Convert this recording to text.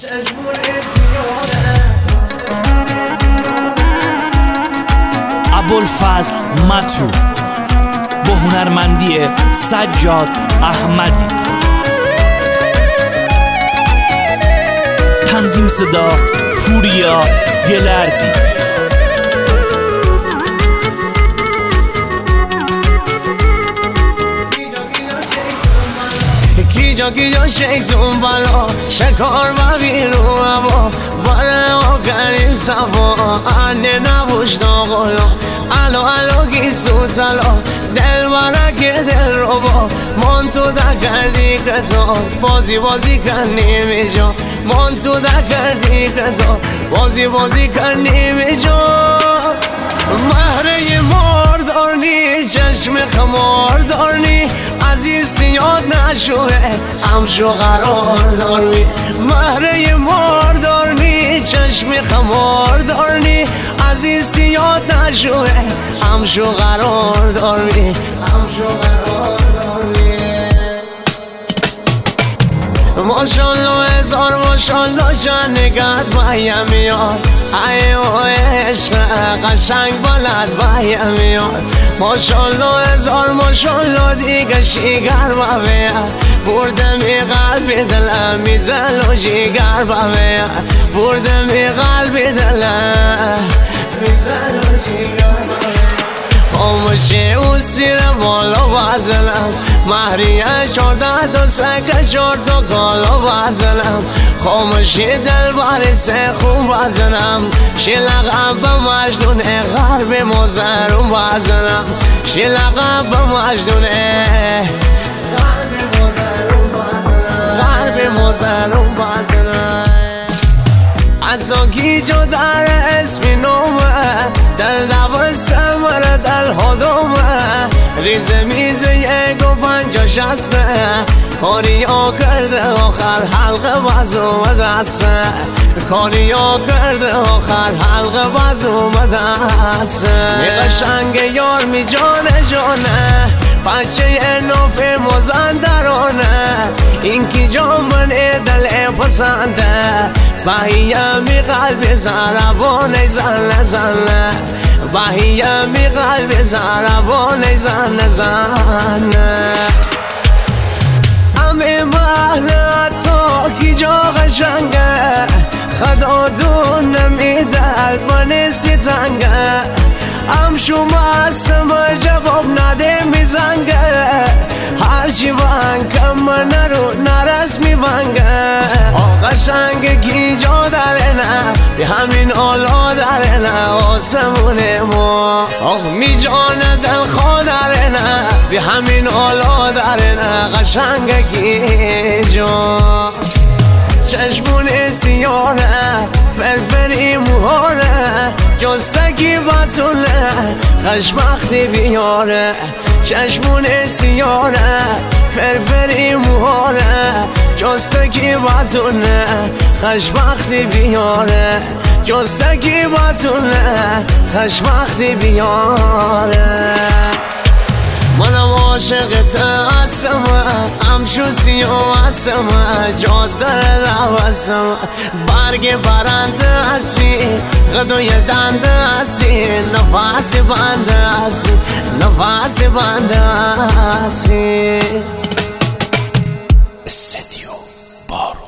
ابوالفضل مطرو با هنرمندی سجاد احمدی. تنظیم صدا پوریا گلردی. کیجا کیجا شیطون بالا شکار و بیرو هوا باره و کریم صفا انه نبوش ناغلا الو الو گیسو تلا دل برک دل رو با من تو در کردی کتا بازی بازی کنی میجا من تو در کردی کتا بازی بازی کنی میجا مهره ماردارنی چشم خماردارنی عزیز یاد نشوه همشو قرار دارمی مهره ماردارنی چشم خماردارنی عزیز یاد نشوه همشو قرار دارمی همشو قرار دارمی ماشالله هزار ماشالله شنگت بایم میاد ایو عشق قشنگ بلد بایم میاد ماشالله هزار ماشالله دیگه شیگر بایم بردم ای قلبی دلم می دل و شیگر بایم بردم ای قلبی دلم می دل و شیگر خاموشی او سیر بالا بازلم مهریه 14 تا سکه 4 تا کالا بازلم خاموشی دل باری سه خون بازلم شی لقب مجدون غرب مزرون بازلم شی لقب مجدون غرب مزرون بازلم حتی کی جو در اسمی نومه دل دو سمر دل هدومه ریز میز 1 و 50 60 کاری ها کرده آخر حلقه باز اومده کاری ها کرده آخر حلقه باز اومده می قشنگ یار می جانه جانه بچه نوف مزندرانه این کی جان من دل پسنده بهیه می قلب زربانه زنه زنه بهیه می قلب زربانه زنه زنه امی محله تا کی جا قشنگه خدا دون نمیده من ستنگه هم شما هستم جواب نده میزنگه هرچی وانکم من رو نرس میونگه قشنگ کی جا داره نه به همین آلا داره نه آسمونه ما آخ می جانه دل خواه داره نه به همین آلا داره نه قشنگ کی جا چشمون سیاره فرفری موهاره جستگی بطوله خشمختی بیاره چشمون سیاره فرفری موهاره جستگی بطوله خشمختی بیاره جستگی بطوله خشمختی بیاره منم عاشقت هستم همشو سیاه هستم جاده روستم برگ برنده هستی غدوی دنده هستی نفس بنده هستی نفس بنده هستی استدیو بار